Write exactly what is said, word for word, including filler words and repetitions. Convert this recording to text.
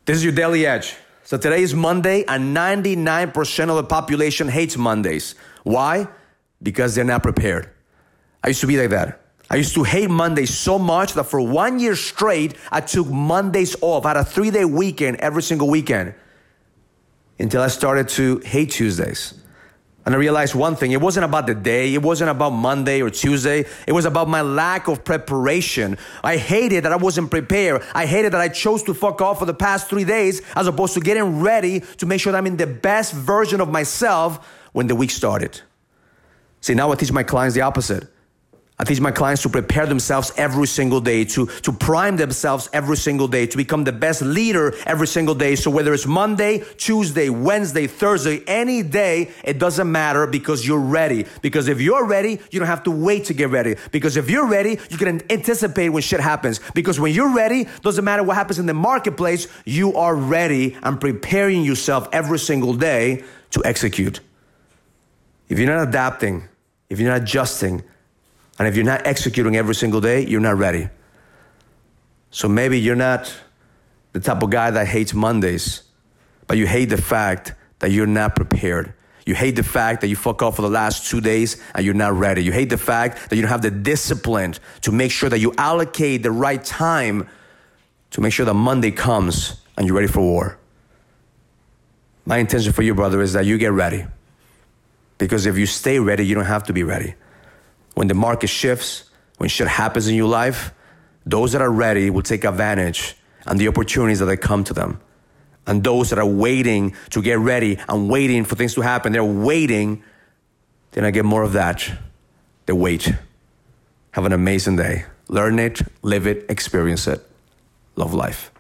This is your Daily Edge. So today is Monday, and ninety-nine percent of the population hates Mondays. Why? Because they're not prepared. I used to be like that. I used to hate Mondays so much that for one year straight, I took Mondays off. I had a three-day weekend every single weekend until I started to hate Tuesdays. And I realized one thing, it wasn't about the day, it wasn't about Monday or Tuesday, it was about my lack of preparation. I hated that I wasn't prepared. I hated that I chose to fuck off for the past three days as opposed to getting ready to make sure that I'm in the best version of myself when the week started. See, now I teach my clients the opposite. I teach my clients to prepare themselves every single day, to, to prime themselves every single day, to become the best leader every single day. So whether it's Monday, Tuesday, Wednesday, Thursday, any day, it doesn't matter because you're ready. Because if you're ready, you don't have to wait to get ready. Because if you're ready, you can anticipate when shit happens. Because when you're ready, doesn't matter what happens in the marketplace, you are ready and preparing yourself every single day to execute. If you're not adapting, if you're not adjusting, and if you're not executing every single day, you're not ready. So maybe you're not the type of guy that hates Mondays, but you hate the fact that you're not prepared. You hate the fact that you fuck off for the last two days and you're not ready. You hate the fact that you don't have the discipline to make sure that you allocate the right time to make sure that Monday comes and you're ready for war. My intention for you, brother, is that you get ready. Because if you stay ready, you don't have to be ready. When the market shifts, when shit happens in your life, those that are ready will take advantage and the opportunities that come to them. And those that are waiting to get ready and waiting for things to happen, they're waiting, then I get more of that. They wait. Have an amazing day. Learn it, live it, experience it. Love life.